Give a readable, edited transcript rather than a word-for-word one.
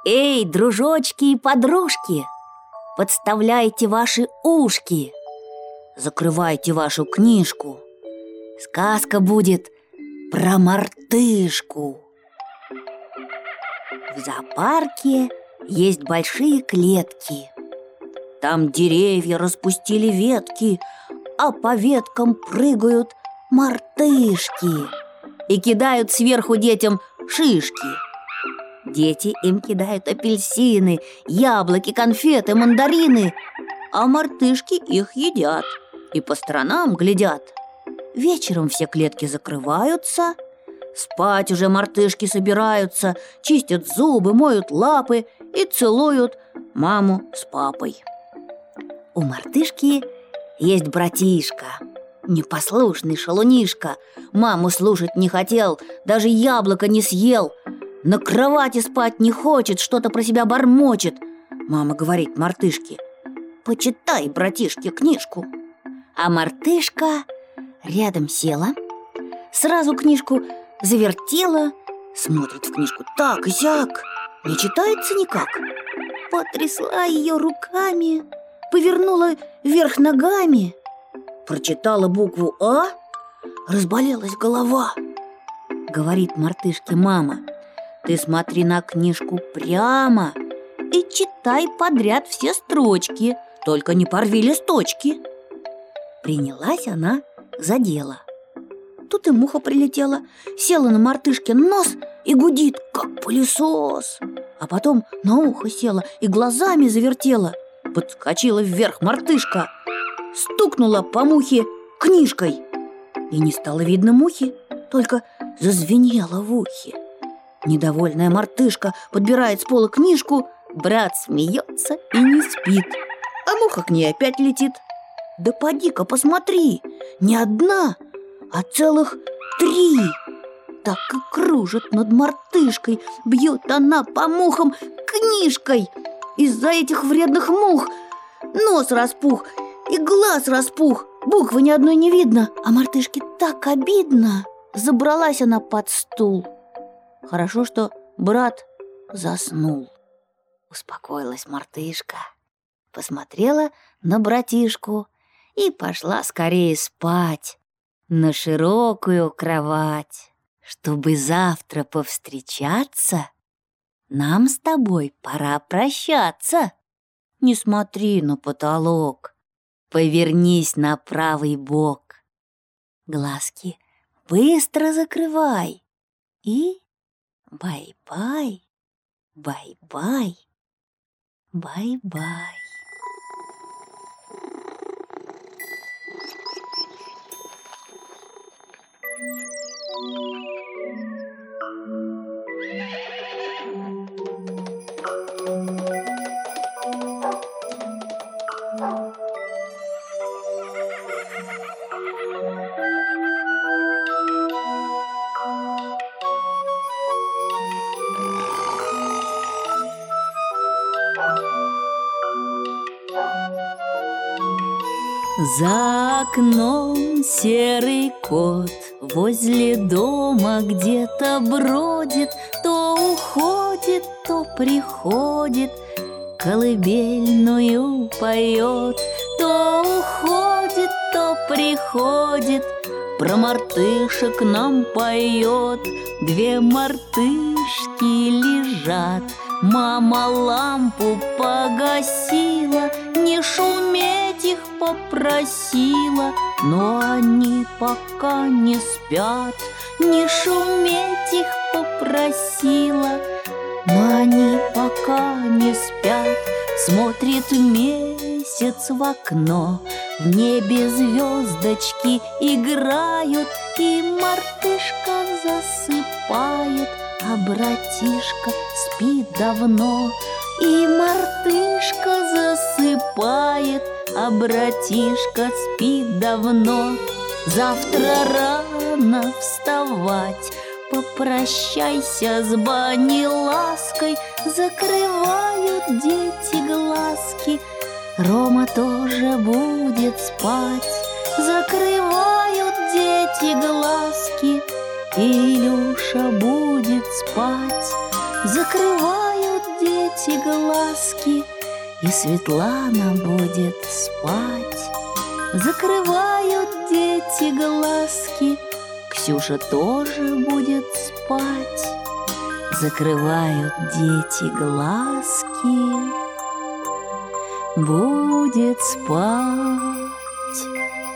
Эй, дружочки и подружки, подставляйте ваши ушки, закрывайте вашу книжку. Сказка будет про мартышку. В зоопарке есть большие клетки. Там деревья распустили ветки, а по веткам прыгают мартышки и кидают сверху детям шишки. Дети им кидают апельсины, яблоки, конфеты, мандарины, а мартышки их едят и по сторонам глядят. Вечером все клетки закрываются, спать уже мартышки собираются, чистят зубы, моют лапы и целуют маму с папой. У мартышки есть братишка, непослушный шалунишка. Маму слушать не хотел, даже яблоко не съел. На кровати спать не хочет, что-то про себя бормочет. Мама говорит мартышке: почитай, братишке, книжку. А мартышка рядом села, сразу книжку завертела, смотрит в книжку так и сяк, не читается никак. Потрясла ее руками, повернула вверх ногами, прочитала букву А, разболелась голова. Говорит мартышке мама: ты смотри на книжку прямо и читай подряд все строчки, только не порви листочки. Принялась она за дело. Тут и муха прилетела, села на мартышкин нос и гудит, как пылесос. А потом на ухо села и глазами завертела. Подскочила вверх мартышка, стукнула по мухе книжкой. И не стало видно мухи, только зазвенело в ухе. Недовольная мартышка подбирает с пола книжку, брат смеется и не спит, а муха к ней опять летит. Да поди-ка посмотри, не одна, а целых 3. Так и кружит над мартышкой, бьет она по мухам книжкой. Из-за этих вредных мух нос распух и глаз распух, буквы ни одной не видно, а мартышке так обидно. Забралась она под стул. Хорошо, что брат заснул. Успокоилась мартышка, посмотрела на братишку и пошла скорее спать на широкую кровать. Чтобы завтра повстречаться, нам с тобой пора прощаться. Не смотри на потолок, повернись на правый бок. Глазки быстро закрывай и бай-бай, бай-бай, бай-бай. За окном серый кот возле дома где-то бродит, то уходит, то приходит, колыбельную поет, то уходит, то приходит, про мартышек нам поет. 2 мартышки лежат, мама лампу погасила, не шуметь их попросила, но они пока не спят. Не шуметь их попросила, но они пока не спят. Смотрит месяц в окно, в небе звездочки играют, и мартышка засыпает, а братишка спит давно. И мартышка засыпает, а братишка спит давно. Завтра рано вставать, попрощайся с Бани лаской. Закрывают дети глазки, Рома тоже будет спать. Закрывают дети глазки, и Илюша будет спать. Закрывают дети дети глазки, и Светлана будет спать. Закрывают дети глазки, Ксюша тоже будет спать. Закрывают дети глазки, будет спать.